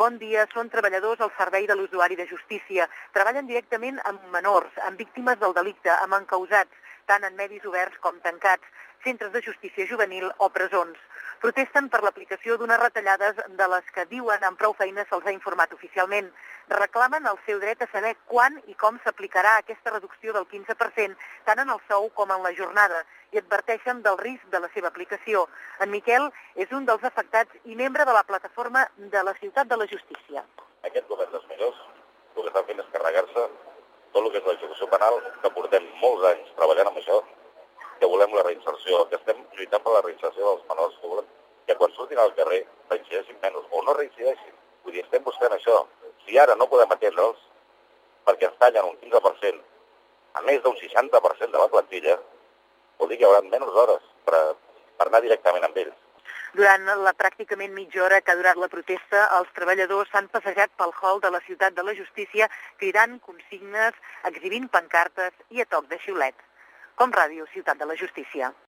Bon dia, són treballadors al servei de l'usuari de justícia. Treballen directament amb menors, amb víctimes del delicte, amb encausats, tant en medis oberts com tancats, centres de justícia juvenil o presons. Protesten per l'aplicació d'unes retallades de les que diuen amb prou feines se'ls ha informat oficialment. Reclamen el seu dret a saber quan i com s'aplicarà aquesta reducció del 15%, tant en el sou com en la jornada, i adverteixen del risc de la seva aplicació. En Miquel és un dels afectats i membre de la plataforma de la Ciutat de la Justícia. Aquest govern dels millors, el que estan fent és carregar-se tot el que és l'execució penal, que portem molts anys treballant amb això, que volem la reinserció, que estem lluitant per la reinserció dels menors, que volem que quan surtin al carrer reincideixin menys o no reincideixin. Vull dir, estem buscant això. Si ara no podem atendre'ls perquè ens tallen un 15%, a més d'un 60% de la plantilla, vol dir que hi haurà menys hores per anar directament amb ells. Durant la pràcticament mitja hora que ha durat la protesta, els treballadors s'han passejat pel hall de la Ciutat de la Justícia cridant consignes, exhibint pancartes i a toc de xiulet. Com Ràdio, Ciutat de la Justícia.